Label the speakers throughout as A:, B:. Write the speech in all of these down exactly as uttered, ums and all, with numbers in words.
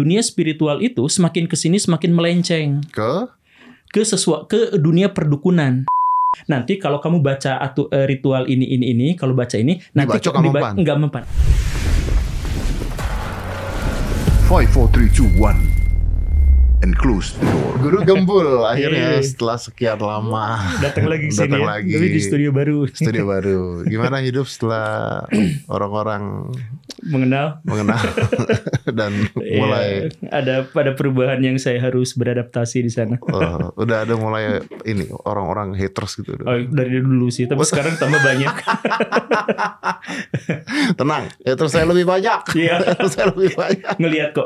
A: dunia spiritual itu semakin kesini semakin melenceng
B: Ke?
A: ke sesuatu ke dunia perdukunan. Nanti kalau kamu baca atu, uh, ritual ini ini ini, kalau baca ini nanti
B: Dibacok nggak
A: diba-
B: mempan?
A: nggak mempan.
C: five, four, three, two, one. And close the door.
B: Guru Gembul akhirnya
A: Iya.
B: setelah sekian lama
A: Datang lagi ke sini
B: datang
A: ya.
B: lagi
A: Tapi di studio baru.
B: studio baru. Gimana hidup setelah orang-orang
A: Mengenal.
B: mengenal dan mulai
A: Iya, ada pada perubahan yang saya harus beradaptasi di sana.
B: uh, udah ada mulai ini orang-orang haters gitu.
A: Oh, dari dulu sih, tapi sekarang tambah banyak.
B: Tenang, haters saya lebih banyak.
A: Iya.
B: Haters saya lebih banyak.
A: Ngelihat kok.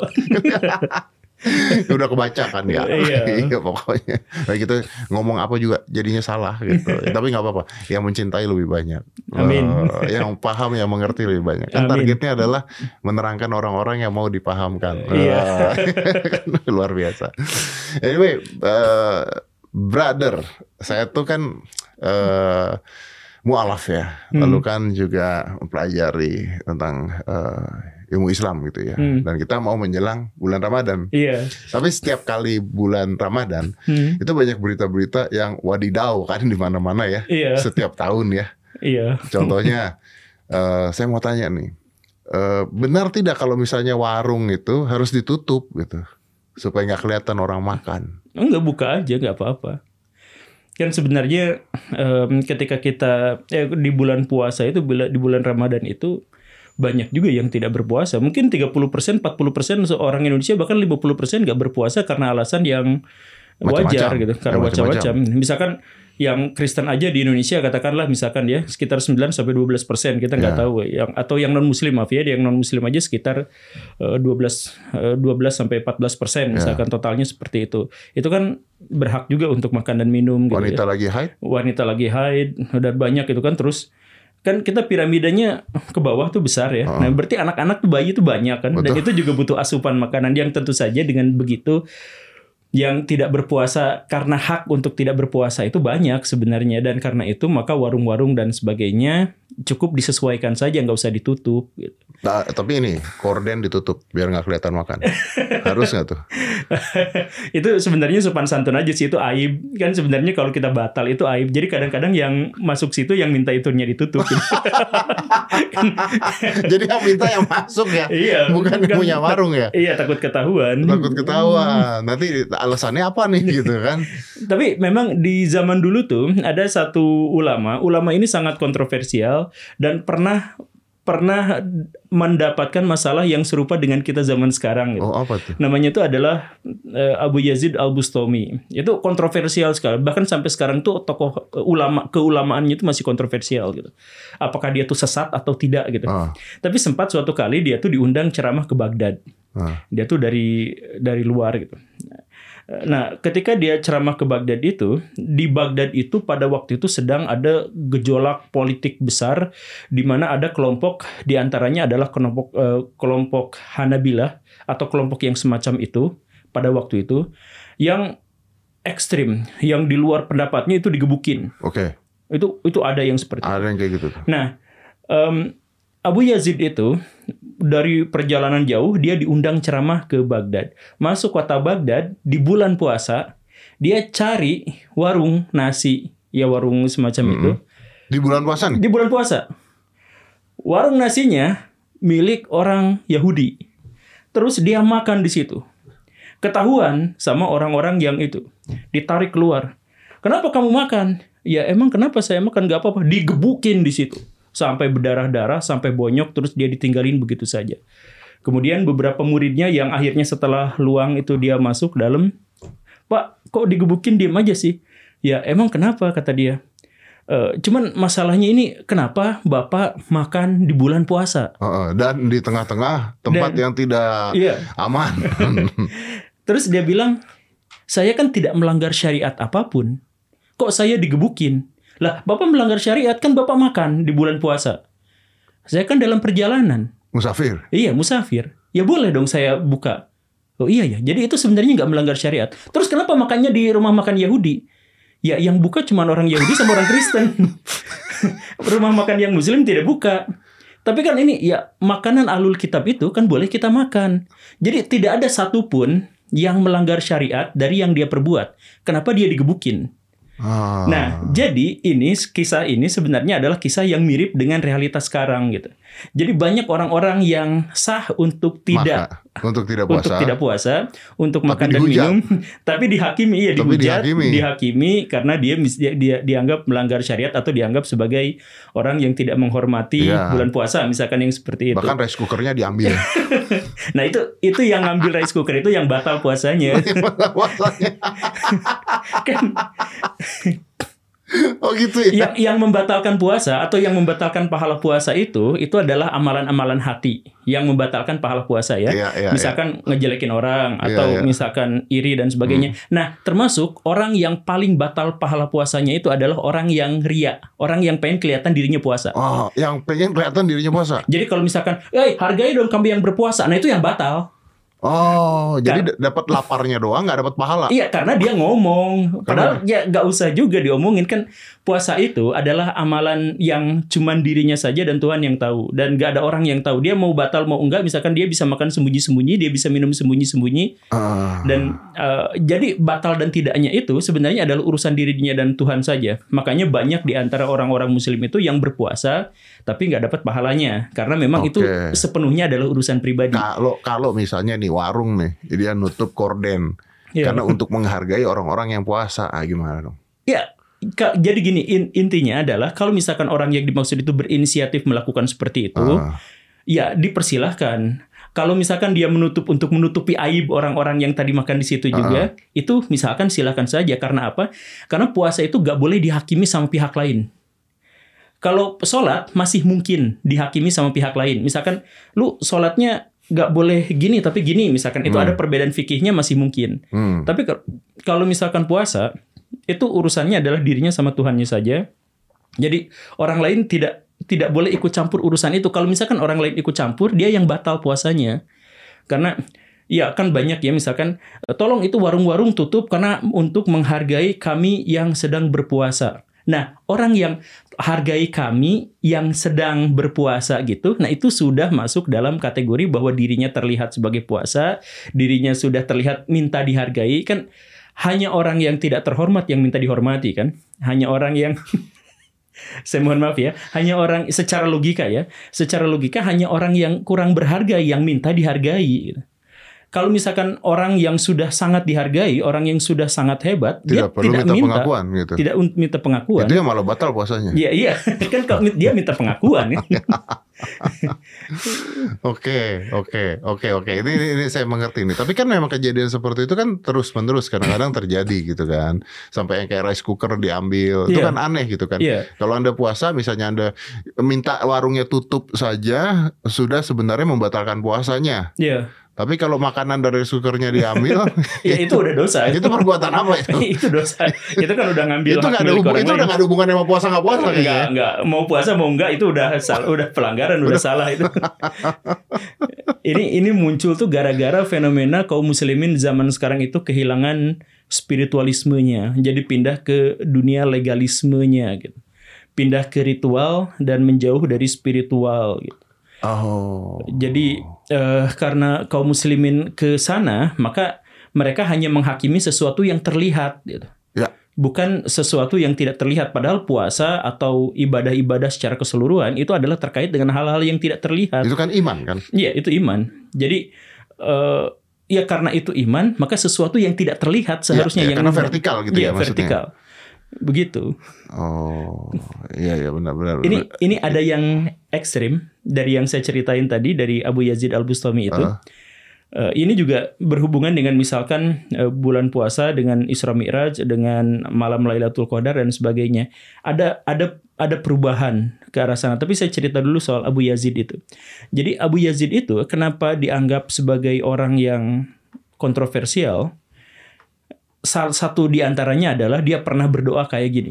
B: Udah kebaca kan ya.
A: Iya.
B: Iya pokoknya. Nah, kita ngomong apa juga jadinya salah gitu. Tapi nggak apa-apa. Yang mencintai lebih banyak.
A: Amin.
B: Uh, yang paham, yang mengerti lebih banyak. Kan
A: Amin.
B: targetnya adalah menerangkan orang-orang yang mau dipahamkan.
A: Iya.
B: Uh, luar biasa. Anyway, uh, brother, saya tuh kan uh, mualaf ya. Lalu kan juga mempelajari tentang uh, ilmu Islam gitu ya.
A: Hmm.
B: Dan kita mau menjelang bulan Ramadan.
A: Iya.
B: Tapi setiap kali bulan Ramadan
A: Hmm.
B: itu banyak berita-berita yang wadidau kan di mana-mana ya.
A: Iya.
B: Setiap tahun ya.
A: Iya.
B: Contohnya eh, saya mau tanya nih. eh, benar tidak kalau misalnya warung itu harus ditutup gitu supaya nggak kelihatan orang makan?
A: Enggak, buka aja, nggak apa-apa. Kan sebenarnya em, ketika kita eh, di bulan puasa itu, bila- di bulan Ramadan itu banyak juga yang tidak berpuasa. Mungkin tiga puluh persen, empat puluh persen orang Indonesia, bahkan lima puluh persen nggak berpuasa karena alasan yang wajar
B: Macam-macam.
A: gitu. Karena
B: Ya,
A: macam-macam. Misalkan yang Kristen aja di Indonesia katakanlah misalkan ya sekitar sembilan sampai dua belas persen, kita nggak
B: Ya.
A: tahu yang atau yang non muslim, maaf ya, yang non muslim aja sekitar eh, dua belas eh, dua belas sampai empat belas persen misalkan, totalnya seperti itu. Itu kan berhak juga untuk makan dan minum gitu
B: Wanita
A: ya.
B: lagi haid?
A: Wanita lagi haid dan banyak itu kan. Terus kan kita piramidanya ke bawah tuh besar ya.
B: Oh.
A: Nah, berarti anak-anak tuh, bayi tuh banyak kan. Dan
B: Betul.
A: itu juga butuh asupan makanan yang tentu saja dengan begitu yang tidak berpuasa karena hak untuk tidak berpuasa itu banyak sebenarnya. Dan karena itu maka warung-warung dan sebagainya cukup disesuaikan saja, nggak usah ditutup gitu.
B: Nah, tapi ini korden ditutup biar nggak kelihatan makan. Harus nggak tuh?
A: Itu sebenarnya sopan santun aja sih, itu aib. Kan sebenarnya kalau kita batal itu aib. Jadi kadang-kadang yang masuk situ yang minta itunya ditutup.
B: Jadi yang minta yang masuk ya,
A: Iya,
B: bukan yang punya warung ya.
A: Iya, takut ketahuan.
B: Takut ketahuan. Nanti alasannya apa nih gitu kan?
A: Tapi memang di zaman dulu tuh ada satu ulama. Ulama ini sangat kontroversial dan pernah pernah mendapatkan masalah yang serupa dengan kita zaman sekarang gitu.
B: Oh apa tuh?
A: Namanya itu adalah eh, Abu Yazid Al-Bustami. Itu kontroversial sekali. Bahkan sampai sekarang tuh tokoh eh, ulama keulamaannya itu masih kontroversial gitu. Apakah dia tuh sesat atau tidak gitu.
B: Ah.
A: Tapi sempat suatu kali dia tuh diundang ceramah ke Baghdad.
B: Ah.
A: Dia tuh dari dari luar gitu. Nah, ketika dia ceramah ke Baghdad itu, di Baghdad itu pada waktu itu sedang ada gejolak politik besar di mana ada kelompok, di antaranya adalah kelompok eh, kelompok Hanabilah atau kelompok yang semacam itu pada waktu itu yang ekstrim, yang di luar pendapatnya itu digebukin.
B: Oke.
A: Itu itu ada yang seperti itu.
B: Ada yang kayak gitu tuh.
A: Nah, em, Abu Yazid itu dari perjalanan jauh dia diundang ceramah ke Baghdad. Masuk kota Baghdad di bulan puasa, dia cari warung nasi, ya warung semacam itu.
B: Di bulan puasa nih?
A: Di bulan puasa. Warung nasinya milik orang Yahudi. Terus dia makan di situ. Ketahuan sama orang-orang yang itu. Ditarik keluar. Kenapa kamu makan? Ya emang kenapa saya makan? Gak apa-apa. Digebukin di situ. Sampai berdarah-darah, sampai bonyok, terus dia ditinggalin begitu saja. Kemudian beberapa muridnya yang akhirnya setelah luang itu dia masuk dalam, Pak, kok digebukin diem aja sih? Ya emang kenapa, kata dia. E, cuman masalahnya ini kenapa Bapak makan di bulan puasa?
B: Uh, dan di tengah-tengah tempat
A: Dan-
B: yang tidak
A: Iya.
B: aman.
A: Terus dia bilang, saya kan tidak melanggar syariat apapun. Kok saya digebukin? Lah, Bapak melanggar syariat, kan Bapak makan di bulan puasa. Saya kan dalam perjalanan.
B: Musafir.
A: Iya, musafir. Ya boleh dong saya buka. Oh iya ya, jadi itu sebenarnya nggak melanggar syariat. Terus kenapa makannya di rumah makan Yahudi? Ya yang buka cuma orang Yahudi sama orang Kristen. Rumah makan yang Muslim tidak buka. Tapi kan ini ya makanan ahlul kitab itu kan boleh kita makan. Jadi tidak ada satupun yang melanggar syariat dari yang dia perbuat. Kenapa dia digebukin?
B: Ah.
A: Nah, jadi ini kisah ini sebenarnya adalah kisah yang mirip dengan realitas sekarang gitu. Jadi banyak orang-orang yang sah untuk tidak
B: Maka, untuk tidak puasa,
A: untuk tidak puasa, untuk
B: Tapi
A: makan dan
B: dihujat.
A: minum, tapi dihakimi ya
B: Tapi
A: dihujat,
B: dihakimi.
A: dihakimi karena dia, mis- dia dia dianggap melanggar syariat atau dianggap sebagai orang yang tidak menghormati
B: Iya.
A: bulan puasa, misalkan yang seperti itu.
B: bahkan rice cookernya diambil.
A: Nah, itu itu yang ngambil rice cooker itu yang batal puasanya.
B: Puasanya.
A: Kan
B: Oh gitu ya.
A: yang yang membatalkan puasa atau yang membatalkan pahala puasa itu itu adalah amalan-amalan hati yang membatalkan pahala puasa ya.
B: Iya, iya,
A: misalkan ngejelekin orang
B: Iya,
A: atau
B: iya.
A: misalkan iri dan sebagainya. Nah, termasuk orang yang paling batal pahala puasanya itu adalah orang yang ria, orang yang pengen kelihatan dirinya puasa.
B: Oh, yang pengen kelihatan dirinya puasa.
A: Jadi kalau misalkan, "Eh, hargai dong kami yang berpuasa." Nah, itu yang batal.
B: Oh, jadi d- dapat laparnya doang, nggak dapat pahala.
A: Iya, karena dia ngomong. Padahal ya nggak usah juga diomongin, kan puasa itu adalah amalan yang cuman dirinya saja dan Tuhan yang tahu, dan nggak ada orang yang tahu. Dia mau batal mau enggak, misalkan dia bisa makan sembunyi-sembunyi, dia bisa minum sembunyi-sembunyi,
B: Ah.
A: dan eh, jadi batal dan tidaknya itu sebenarnya adalah urusan dirinya dan Tuhan saja. Makanya banyak di antara orang-orang Muslim itu yang berpuasa tapi nggak dapat pahalanya karena memang itu
B: Oke.
A: sepenuhnya adalah urusan pribadi.
B: Kalau kalau misalnya nih warung nih, dia nutup korden
A: Iya.
B: karena untuk menghargai orang-orang yang puasa, ah, gimana dong?
A: Ya, ka- jadi gini, in- intinya adalah kalau misalkan orang yang dimaksud itu berinisiatif melakukan seperti itu,
B: Ah.
A: ya dipersilahkan. Kalau misalkan dia menutup untuk menutupi aib orang-orang yang tadi makan di situ juga, itu misalkan silakan saja. Karena apa? Karena puasa itu nggak boleh dihakimi sama pihak lain. Kalau sholat masih mungkin dihakimi sama pihak lain. Misalkan lu sholatnya nggak boleh gini tapi gini, misalkan itu
B: Hmm.
A: ada perbedaan fikihnya masih mungkin.
B: Hmm.
A: Tapi ke- kalau misalkan puasa, itu urusannya adalah dirinya sama Tuhannya saja. Jadi orang lain tidak tidak boleh ikut campur urusan itu. Kalau misalkan orang lain ikut campur, dia yang batal puasanya. Karena ya kan banyak ya, misalkan tolong itu warung-warung tutup karena untuk menghargai kami yang sedang berpuasa. Nah, orang yang hargai kami yang sedang berpuasa gitu, nah itu sudah masuk dalam kategori bahwa dirinya terlihat sebagai puasa, dirinya sudah terlihat minta dihargai. Kan hanya orang yang tidak terhormat yang minta dihormati kan? Hanya orang yang saya mohon maaf ya, hanya orang secara logika ya, secara logika hanya orang yang kurang berharga yang minta dihargai gitu. Kalau misalkan orang yang sudah sangat dihargai, orang yang sudah sangat hebat, dia
B: Tidak perlu
A: tidak
B: minta
A: minta
B: pengakuan gitu.
A: tidak un- minta pengakuan.
B: Itu yang malah batal puasanya.
A: Iya iya, kan kalau dia minta pengakuan ya.
B: Oke, oke, oke, oke. Ini, ini, ini saya mengerti nih. Tapi kan memang kejadian seperti itu kan terus menerus kadang-kadang terjadi gitu kan. Sampai yang kayak rice cooker diambil, itu
A: Iya.
B: kan aneh gitu kan.
A: Iya.
B: Kalau Anda puasa, misalnya Anda minta warungnya tutup saja, sudah sebenarnya membatalkan puasanya.
A: Iya.
B: Tapi kalau makanan dari rice cookernya diambil,
A: Ya itu udah dosa.
B: itu perbuatan apa itu?
A: Itu dosa. Itu kan udah ngambil
B: itu
A: hak
B: nggak ada
A: milik
B: hubungan,
A: orang
B: itu
A: lain.
B: udah nggak ada hubungannya sama puasa nggak puasa
A: Enggak,
B: kayaknya.
A: enggak. Mau puasa mau enggak itu udah salah, udah pelanggaran, udah salah itu. ini ini muncul tuh gara-gara fenomena kaum muslimin zaman sekarang itu kehilangan spiritualismenya. Jadi pindah ke dunia legalismenya gitu. Pindah ke ritual dan menjauh dari spiritual gitu.
B: Oh.
A: Jadi eh, karena kaum muslimin ke sana, maka mereka hanya menghakimi sesuatu yang terlihat gitu.
B: Ya.
A: Bukan sesuatu yang tidak terlihat. Padahal puasa atau ibadah-ibadah secara keseluruhan itu adalah terkait dengan hal-hal yang tidak terlihat.
B: Itu kan iman kan?
A: Iya, itu iman. Jadi eh, ya karena itu iman, maka sesuatu yang tidak terlihat seharusnya
B: ya,
A: yang
B: karena vertikal gitu
A: Iya,
B: ya maksudnya.
A: vertikal. Begitu.
B: Oh, iya iya benar-benar.
A: Ini ini ada yang ekstrim dari yang saya ceritain tadi dari Abu Yazid Al-Bustami itu.
B: Ah.
A: Eh, ini juga berhubungan dengan misalkan eh, bulan puasa dengan Isra Mi'raj, dengan malam Lailatul Qadar dan sebagainya. Ada ada ada perubahan ke arah sana. Tapi saya cerita dulu soal Abu Yazid itu. Jadi Abu Yazid itu kenapa dianggap sebagai orang yang kontroversial? Salah satu di antaranya adalah dia pernah berdoa kayak gini.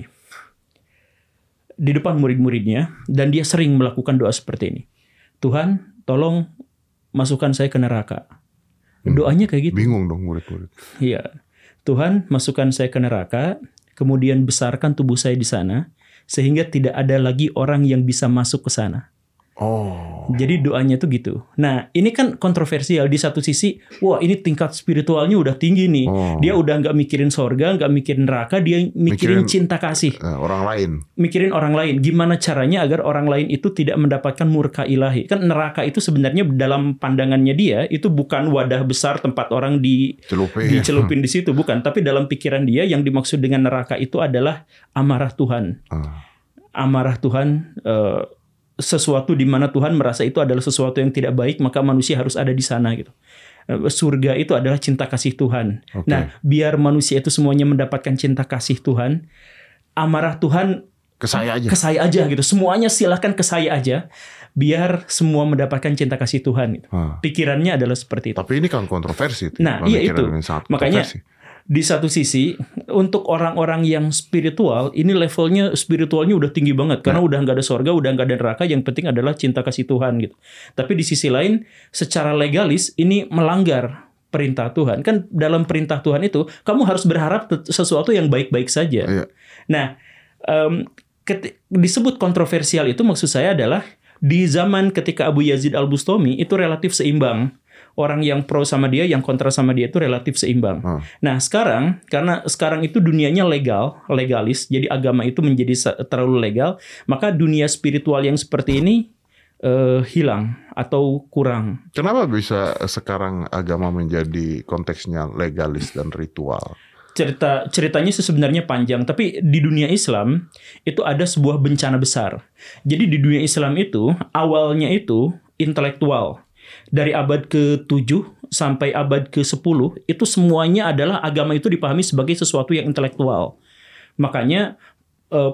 A: Di depan murid-muridnya, dan dia sering melakukan doa seperti ini. Tuhan, tolong masukkan saya ke neraka. Doanya kayak gitu.
B: Bingung dong murid-murid.
A: Iya. Tuhan, masukkan saya ke neraka, kemudian besarkan tubuh saya di sana, sehingga tidak ada lagi orang yang bisa masuk ke sana.
B: Oh.
A: Jadi doanya tuh gitu. Nah, ini kan kontroversial. Di satu sisi, wah ini tingkat spiritualnya udah tinggi nih.
B: Oh.
A: Dia udah nggak mikirin sorga, nggak mikirin neraka, dia mikirin,
B: Mikirin,
A: cinta kasih.
B: Uh, orang lain.
A: Mikirin orang lain. Gimana caranya agar orang lain itu tidak mendapatkan murka ilahi. Kan neraka itu sebenarnya dalam pandangannya dia, itu bukan wadah besar tempat orang di,
B: Celupin.
A: dicelupin di situ. Bukan. Tapi dalam pikiran dia, yang dimaksud dengan neraka itu adalah amarah Tuhan.
B: Uh.
A: Amarah Tuhan, uh, sesuatu di mana Tuhan merasa itu adalah sesuatu yang tidak baik, maka manusia harus ada di sana gitu. Surga itu adalah cinta kasih Tuhan.
B: Okay.
A: Nah, biar manusia itu semuanya mendapatkan cinta kasih Tuhan, amarah Tuhan
B: Ke saya aja.
A: ke saya aja gitu. Semuanya silahkan ke saya aja, biar semua mendapatkan cinta kasih Tuhan gitu.
B: Ah.
A: Pikirannya adalah seperti itu.
B: Tapi ini kan kontroversi.
A: Nah, iya itu. Makanya
B: Kontroversi.
A: di satu sisi untuk orang-orang yang spiritual, ini levelnya spiritualnya udah tinggi banget karena
B: Nah.
A: udah nggak ada sorga, udah nggak ada neraka, yang penting adalah cinta kasih Tuhan gitu. Tapi di sisi lain, secara legalis ini melanggar perintah Tuhan. Kan dalam perintah Tuhan itu kamu harus berharap sesuatu yang baik-baik saja.
B: Iya.
A: Nah, um, keti- disebut kontroversial itu maksud saya adalah di zaman ketika Abu Yazid Al-Bustami itu relatif seimbang. Orang yang pro sama dia, yang kontra sama dia itu relatif seimbang.
B: Hmm.
A: Nah sekarang, karena sekarang itu dunianya legal, legalis, jadi agama itu menjadi sa- terlalu legal, maka dunia spiritual yang seperti ini eh, hilang atau kurang.
B: Kenapa bisa sekarang agama menjadi konteksnya legalis dan ritual?
A: Cerita ceritanya sih sebenarnya panjang, tapi di dunia Islam itu ada sebuah bencana besar. Jadi di dunia Islam itu awalnya itu intelektual. Dari abad ke tujuh sampai abad ke sepuluh itu semuanya adalah agama itu dipahami sebagai sesuatu yang intelektual. Makanya eh,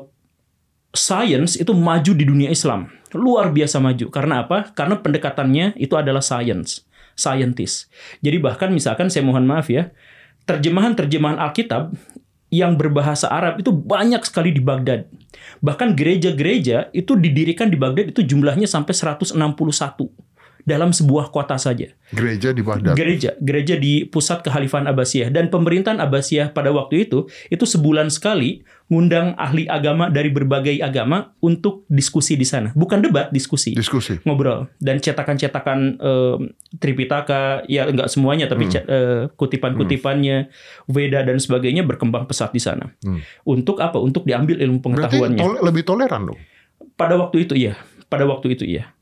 A: science itu maju di dunia Islam. Luar biasa maju. Karena apa? Karena pendekatannya itu adalah science, scientist. Jadi bahkan misalkan saya mohon maaf ya, terjemahan-terjemahan Alkitab yang berbahasa Arab itu banyak sekali di Baghdad. Bahkan gereja-gereja itu didirikan di Baghdad itu jumlahnya sampai seratus enam puluh satu dalam sebuah kota saja.
B: Gereja di Baghdad.
A: Gereja, gereja di pusat kekhalifahan Abbasiyah, dan pemerintahan Abbasiyah pada waktu itu itu sebulan sekali ngundang ahli agama dari berbagai agama untuk diskusi di sana. Bukan debat, diskusi.
B: Diskusi.
A: Ngobrol. Dan cetakan-cetakan eh, Tripitaka, ya enggak semuanya, tapi
B: Hmm.
A: eh, kutipan-kutipannya, Veda dan sebagainya berkembang pesat di sana.
B: Hmm.
A: Untuk apa? Untuk diambil ilmu
B: Berarti
A: pengetahuannya.
B: tole- lebih toleran dong.
A: Pada waktu itu iya. Pada waktu itu iya.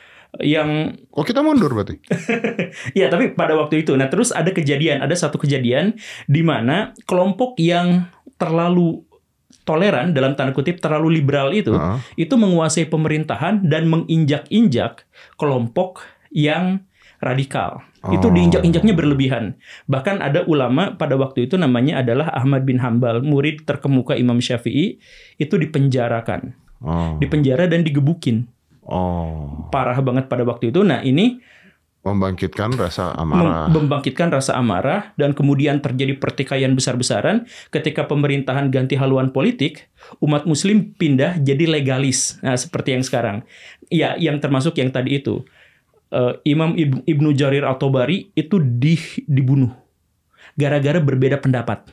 A: Yang
B: Oh kita mundur berarti.
A: ya, tapi pada waktu itu. Nah, terus ada kejadian, ada satu kejadian di mana kelompok yang terlalu toleran, dalam tanda kutip terlalu liberal itu,
B: Heeh.
A: itu menguasai pemerintahan dan menginjak-injak kelompok yang radikal. Itu
B: Oh.
A: diinjak-injaknya berlebihan. Bahkan ada ulama pada waktu itu namanya adalah Ahmad bin Hambal, murid terkemuka Imam Syafi'i, itu dipenjarakan.
B: Oh.
A: Dipenjara dan digebukin.
B: Oh.
A: Parah banget pada waktu itu. Nah, ini
B: Membangkitkan rasa
A: Mem-
B: amarah.
A: membangkitkan rasa amarah, dan kemudian terjadi pertikaian besar-besaran ketika pemerintahan ganti haluan politik, umat muslim pindah jadi legalis. Nah, seperti yang sekarang. Ya, yang termasuk yang tadi itu. Eh, Imam Ib- Ibnu Jarir At-Tabari itu di- dibunuh gara-gara berbeda pendapat.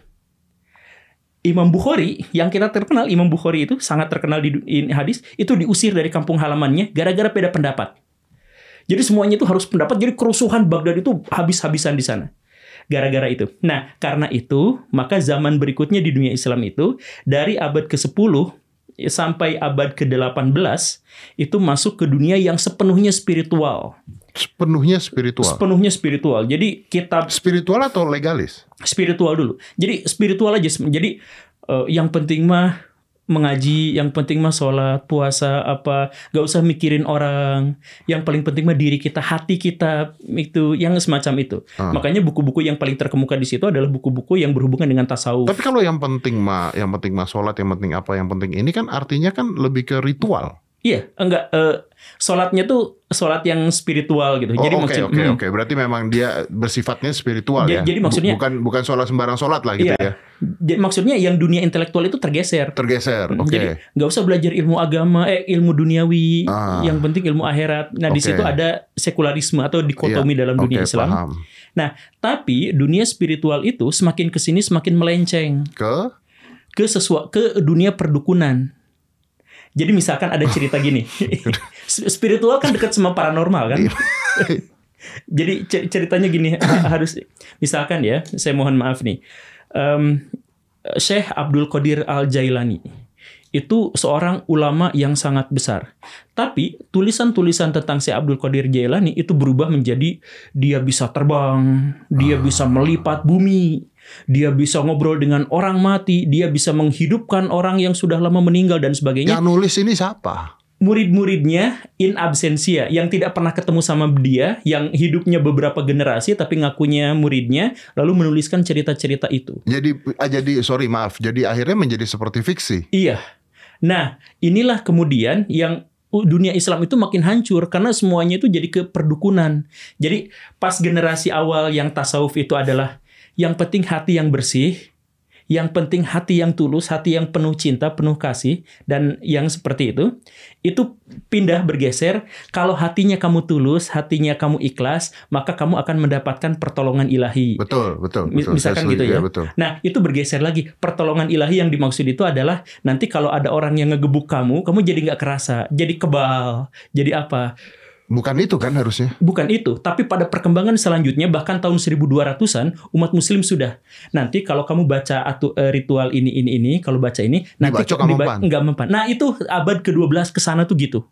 A: Imam Bukhari, yang kita terkenal, Imam Bukhari itu sangat terkenal di du- in hadis, itu diusir dari kampung halamannya gara-gara beda pendapat. Jadi semuanya itu harus pendapat. Jadi kerusuhan Baghdad itu habis-habisan di sana. Gara-gara itu. Nah, karena itu, maka zaman berikutnya di dunia Islam itu, dari abad ke sepuluh sampai abad ke delapan belas, itu masuk ke dunia yang sepenuhnya spiritual.
B: Sepenuhnya spiritual.
A: Sepenuhnya spiritual. Jadi kitab
B: Spiritual atau legalis?
A: spiritual dulu. Jadi spiritual aja. Jadi eh, yang penting mah mengaji, yang penting mah sholat, puasa, apa, gak usah mikirin orang. Yang paling penting mah diri kita, hati kita, itu yang semacam itu.
B: Ah.
A: Makanya buku-buku yang paling terkemuka di situ adalah buku-buku yang berhubungan dengan tasawuf.
B: Tapi kalau yang penting mah, yang penting mah sholat, yang penting apa, yang penting ini kan artinya kan lebih ke ritual.
A: Iya, enggak. Eh, sholatnya tuh sholat yang spiritual gitu.
B: Oh,
A: Jadi
B: oke
A: maksud-
B: oke
A: hmm.
B: oke. Berarti memang dia bersifatnya spiritual
A: Jadi-
B: ya.
A: jadi maksudnya-
B: bukan bukan sholat sembarang sholat lah gitu
A: Iya.
B: ya.
A: Jadi maksudnya yang dunia intelektual itu tergeser.
B: Tergeser. Oke.
A: Jadi nggak usah belajar ilmu agama, eh ilmu duniawi,
B: Ah.
A: yang penting ilmu akhirat. Nah di
B: Oke.
A: situ ada sekularisme atau dikotomi
B: Iya,
A: dalam dunia
B: oke,
A: Islam.
B: paham.
A: Nah tapi dunia spiritual itu semakin kesini semakin melenceng
B: Ke
A: ke sesuatu, ke dunia perdukunan. Jadi misalkan ada cerita gini, Spiritual kan dekat sama paranormal kan. Jadi ceritanya gini, harus misalkan ya, saya mohon maaf nih, um, Syekh Abdul Qadir Al-Jailani itu seorang ulama yang sangat besar. Tapi tulisan-tulisan tentang Syekh Abdul Qadir Jailani itu berubah menjadi dia bisa terbang, dia bisa melipat bumi, dia bisa ngobrol dengan orang mati, dia bisa menghidupkan orang yang sudah lama meninggal dan sebagainya.
B: Yang nulis ini siapa?
A: Murid-muridnya in absentia yang tidak pernah ketemu sama dia, yang hidupnya beberapa generasi tapi ngakunya muridnya, lalu menuliskan cerita-cerita itu.
B: Jadi jadi sorry maaf, jadi akhirnya menjadi seperti fiksi.
A: Iya. Nah, inilah kemudian yang dunia Islam itu makin hancur karena semuanya itu jadi keperdukunan. Jadi pas generasi awal yang tasawuf itu adalah yang penting hati yang bersih, yang penting hati yang tulus, hati yang penuh cinta, penuh kasih, dan yang seperti itu, itu pindah bergeser. Kalau hatinya kamu tulus, hatinya kamu ikhlas, maka kamu akan mendapatkan pertolongan ilahi.
B: Betul, betul. betul.
A: Misalkan gitu ya.
B: ya betul.
A: Nah, itu bergeser lagi. Pertolongan ilahi yang dimaksud itu adalah nanti kalau ada orang yang ngegebuk kamu, kamu jadi nggak kerasa, jadi kebal, jadi apa?
B: Bukan itu kan harusnya.
A: Bukan itu, tapi pada perkembangan selanjutnya bahkan tahun seribu dua ratusan umat muslim sudah. Nanti kalau kamu baca atu, uh, ritual ini ini ini, kalau baca ini nanti
B: diba-
A: enggak mempan. Nah, itu abad kedua belas ke sana tuh gitu.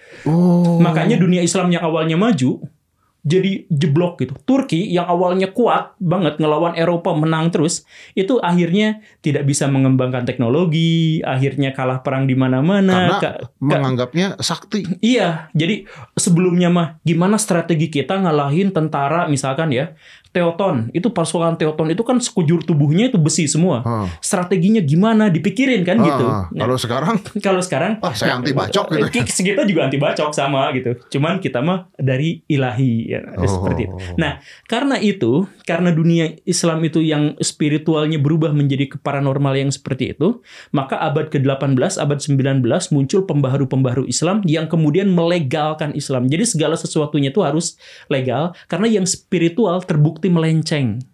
B: Oh.
A: Makanya dunia Islam yang awalnya maju jadi jeblok gitu. Turki yang awalnya kuat banget ngelawan Eropa, menang terus, itu akhirnya tidak bisa mengembangkan teknologi, akhirnya kalah perang di mana-mana.
B: Karena
A: Ka-
B: menganggapnya sakti.
A: Iya, jadi sebelumnya mah gimana strategi kita ngalahin tentara misalkan ya, Teuton, itu pasukan Teuton itu kan sekujur tubuhnya itu besi semua.
B: Hmm.
A: Strateginya gimana dipikirin kan
B: Ah,
A: gitu. Nah,
B: kalau sekarang
A: kalau sekarang
B: ah saya anti bacok gitu.
A: Kita juga anti bacok sama gitu. Cuman kita mah dari ilahi ya,
B: Oh.
A: seperti itu. Nah, karena itu, karena dunia Islam itu yang spiritualnya berubah menjadi ke paranormal yang seperti itu, maka abad ke delapan belas, abad sembilan belas muncul pembaharu-pembaharu Islam yang kemudian melegalkan Islam. Jadi segala sesuatunya itu harus legal karena yang spiritual terbukti melenceng.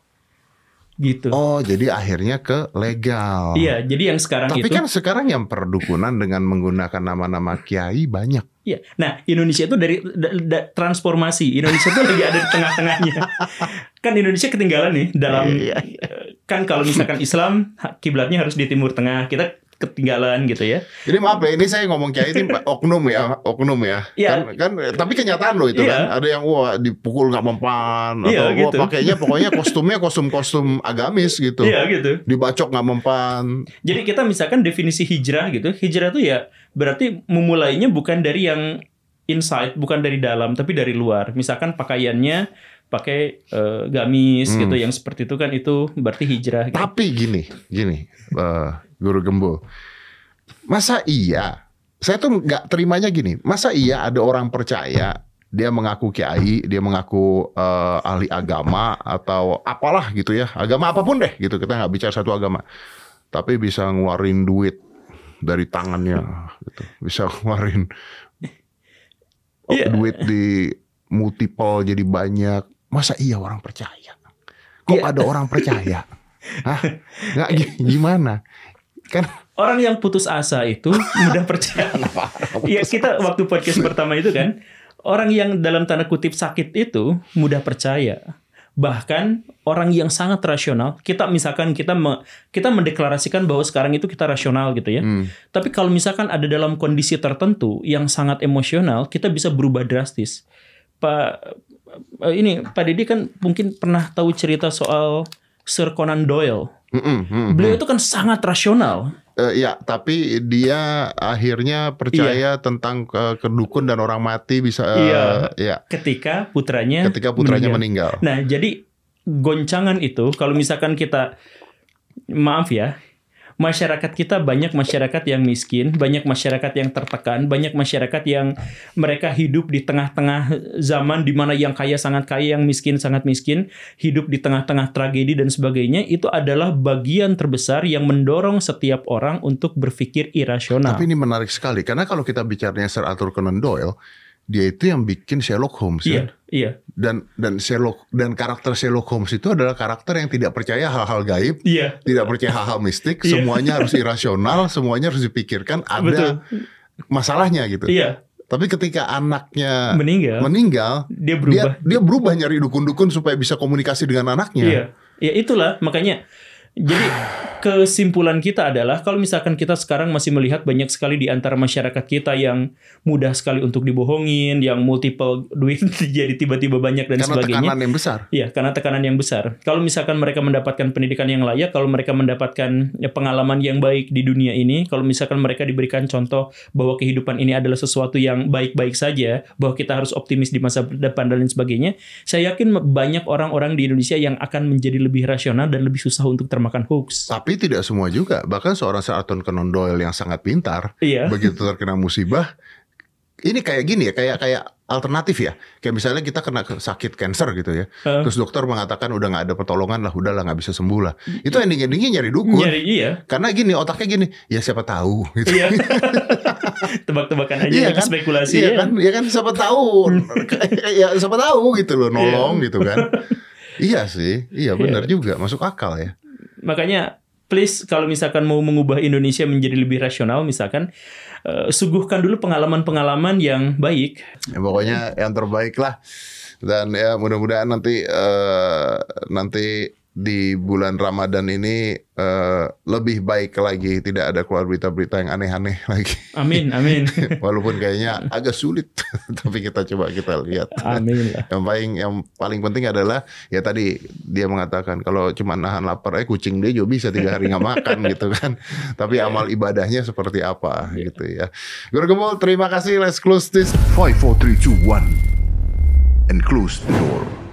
A: Gitu.
B: Oh, jadi akhirnya ke legal.
A: Iya, jadi yang sekarang
B: Tapi
A: itu
B: kan sekarang yang perdukunan dengan menggunakan nama-nama kiai banyak.
A: Iya. Nah, Indonesia itu dari da, da, transformasi. Indonesia itu lagi ada di tengah-tengahnya. Kan Indonesia ketinggalan nih dalam
B: Iya,
A: kan kalau misalkan Islam kiblatnya harus di Timur Tengah. Kita ketinggalan gitu ya.
B: Jadi maaf ya, ini saya ngomong kiai ini oknum ya, oknum ya.
A: Iya.
B: Kan, kan tapi kenyataan loh itu
A: Iya.
B: kan. Ada yang wah dipukul nggak mempan
A: Iya,
B: atau wah
A: gitu.
B: pakainya pokoknya kostumnya kostum-kostum agamis gitu.
A: Iya gitu.
B: Dibacok nggak mempan.
A: Jadi kita misalkan definisi hijrah gitu. Hijrah itu ya berarti memulainya bukan dari yang inside, bukan dari dalam, tapi dari luar. Misalkan pakaiannya pakai eh, gamis
B: Hmm.
A: gitu, yang seperti itu kan itu berarti hijrah. Gitu.
B: Tapi gini, gini, eh, Guru Gembul, masa iya? Saya tuh nggak terimanya gini. Masa iya ada orang percaya dia mengaku kiai, dia mengaku eh, ahli agama atau apalah gitu ya, agama apapun deh gitu. Kita nggak bicara satu agama, tapi bisa ngeluarin duit dari tangannya, gitu. Bisa ngeluarin oh,
A: Iya.
B: duit di multiple jadi banyak. Masa iya orang percaya? Kok
A: Iya.
B: ada orang percaya? Hah? Nggak gi- gimana? Kan
A: Orang yang putus asa itu mudah percaya. Iya, kita waktu podcast pertama itu kan, orang yang dalam tanda kutip sakit itu mudah percaya. Bahkan orang yang sangat rasional, kita misalkan kita me, kita mendeklarasikan bahwa sekarang itu kita rasional gitu ya.
B: Hmm.
A: Tapi kalau misalkan ada dalam kondisi tertentu yang sangat emosional, kita bisa berubah drastis. Pak ini Pak Didi kan mungkin pernah tahu cerita soal Sir Conan Doyle.
B: Mm-mm, mm-mm.
A: Beliau itu kan sangat rasional.
B: Eh, ya, tapi dia akhirnya percaya tentang eh, kedukun dan orang mati bisa eh,
A: Iya.
B: ya
A: Ketika putranya
B: ketika putranya meninggal.
A: Nah, jadi goncangan itu kalau misalkan kita, maaf ya, masyarakat kita banyak masyarakat yang miskin, banyak masyarakat yang tertekan, banyak masyarakat yang mereka hidup di tengah-tengah zaman di mana yang kaya sangat kaya, yang miskin sangat miskin, hidup di tengah-tengah tragedi dan sebagainya. Itu adalah bagian terbesar yang mendorong setiap orang untuk berpikir irasional.
B: Tapi ini menarik sekali karena kalau kita bicaranya Sir Arthur Conan Doyle, dia itu yang bikin Sherlock Holmes
A: Iya,
B: ya.
A: iya.
B: Dan dan Sherlock dan karakter Sherlock Holmes itu adalah karakter yang tidak percaya hal-hal gaib,
A: Iya.
B: tidak percaya hal-hal mistik,
A: Iya.
B: semuanya harus irasional, semuanya harus dipikirkan ada
A: Betul.
B: masalahnya gitu.
A: Iya.
B: Tapi ketika anaknya
A: Meninggal.
B: meninggal,
A: Dia berubah.
B: Dia, dia berubah nyari dukun-dukun supaya bisa komunikasi dengan anaknya.
A: Iya, ya itulah makanya. Jadi kesimpulan kita adalah kalau misalkan kita sekarang masih melihat banyak sekali di antara masyarakat kita yang mudah sekali untuk dibohongin, yang multiple duit jadi tiba-tiba banyak dan
B: Karena
A: sebagainya.
B: tekanan yang besar.
A: Iya, karena tekanan yang besar. Kalau misalkan mereka mendapatkan pendidikan yang layak, kalau mereka mendapatkan ya, pengalaman yang baik di dunia ini, kalau misalkan mereka diberikan contoh bahwa kehidupan ini adalah sesuatu yang baik-baik saja, bahwa kita harus optimis di masa depan dan lain sebagainya, saya yakin banyak orang-orang di Indonesia yang akan menjadi lebih rasional dan lebih susah untuk termakan hoax.
B: Tapi tidak semua juga. Bahkan seorang Sir Arthur Conan Doyle yang sangat pintar,
A: Iya.
B: begitu terkena musibah, ini kayak gini ya, kayak kayak alternatif ya. Kayak misalnya kita kena sakit cancer gitu ya,
A: Uh.
B: terus dokter mengatakan udah nggak ada pertolongan lah, udahlah nggak bisa sembuh lah. Itu ending-endingnya nyari dukun.
A: Nyari, iya.
B: Karena gini, otaknya gini, ya siapa tahu gitu.
A: Iya. Tebak-tebakan aja,
B: Iya
A: itu
B: kan?
A: spekulasi
B: Iya
A: ya.
B: kan? Iya kan siapa tahu. Ya siapa tahu gitu loh, nolong gitu kan. Iya sih, iya benar juga, masuk akal ya.
A: Makanya please kalau misalkan mau mengubah Indonesia menjadi lebih rasional misalkan uh, suguhkan dulu pengalaman-pengalaman yang baik.
B: Ya, pokoknya yang terbaik lah. Dan ya mudah-mudahan nanti uh, nanti di bulan Ramadan ini uh, lebih baik lagi, tidak ada keluar berita-berita yang aneh-aneh lagi.
A: Amin, amin.
B: Walaupun kayaknya agak sulit, tapi kita coba kita lihat.
A: Amin lah.
B: Yang paling yang paling penting adalah ya tadi dia mengatakan kalau cuma nahan lapar, eh kucing dia juga bisa tiga hari nggak makan gitu kan. Tapi amal ibadahnya seperti apa gitu ya. Guru Gembul, terima kasih. Let's close this.
C: five, four, three, two, one. And close the door.